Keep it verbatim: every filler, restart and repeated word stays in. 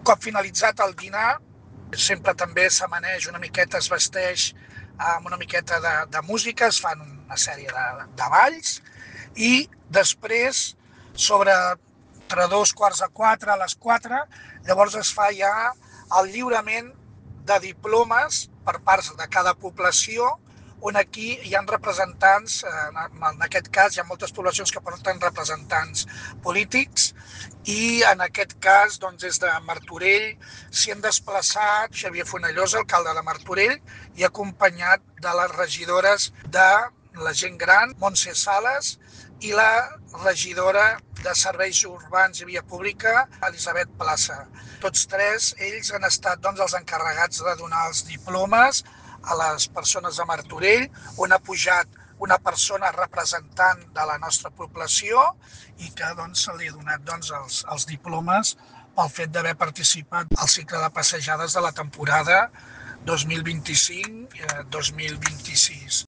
cop finalitzat el dinar, sempre també s'amaneix una miqueta, es vesteix amb una miqueta de, de música, es fan una sèrie de, de balls i després, sobre entre dos quarts de quatre a les quatre, llavors es fa ja el lliurament de diplomes per parts de cada població, on aquí hi ha representants, en aquest cas hi ha moltes poblacions que porten representants polítics i en aquest cas doncs, des de Martorell s'hi han desplaçat Xavier Fonellosa, alcalde de Martorell, i acompanyat de les regidores de la gent gran, Montse Sales, i la regidora de Serveis Urbans i Via Pública, Elisabet Plaça. Tots tres, ells han estat doncs, els encarregats de donar els diplomes a les persones de Martorell, on ha pujat una persona representant de la nostra població i que doncs, se li ha donat doncs, els, els diplomes pel fet d'haver participat al cicle de passejades de la temporada dos mil vint-i-cinc dos mil vint-i-sis.